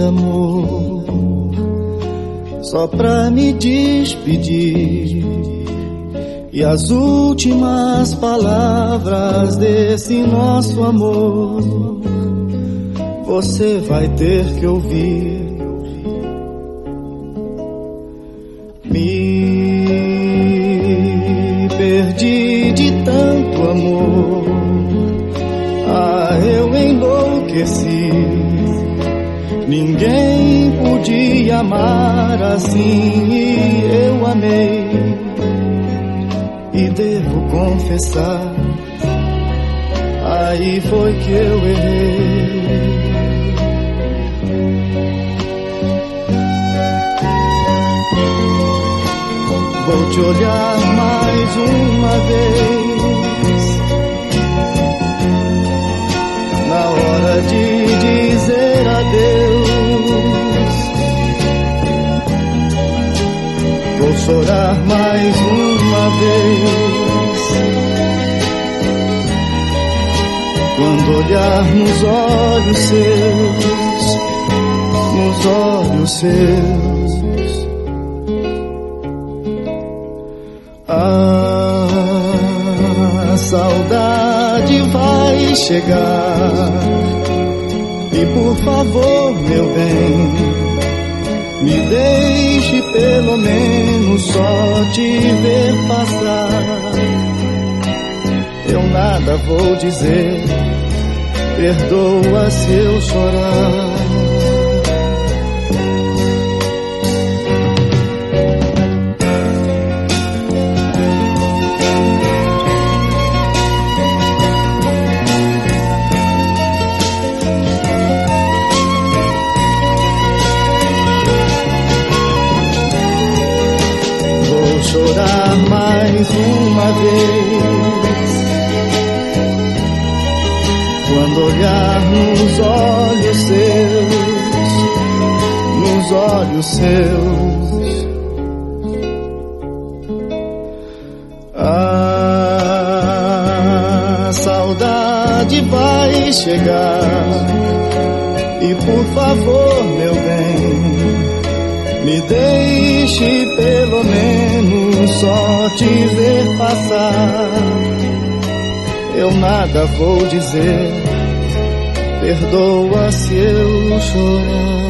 amor, só pra me despedir. E as últimas palavras desse nosso amor você vai ter que ouvir. Me perdi de tanto amor, eu enlouqueci. Ninguém podia amar assim e eu amei. E devo confessar, aí foi que eu errei. Vou te olhar mais uma vez, na hora de dizer adeus. Vou chorar mais uma vez, quando olhar nos olhos seus, nos olhos seus. A saudade vai chegar, e por favor, meu bem, me deixe pelo menos só te ver passar. Eu nada vou dizer, perdoa se eu chorar. Chorar mais uma vez, quando olhar nos olhos seus, nos olhos seus. A saudade vai chegar, e por favor, meu bem, me deixe pelo menos só te ver passar. Eu nada vou dizer, perdoa se eu chorar.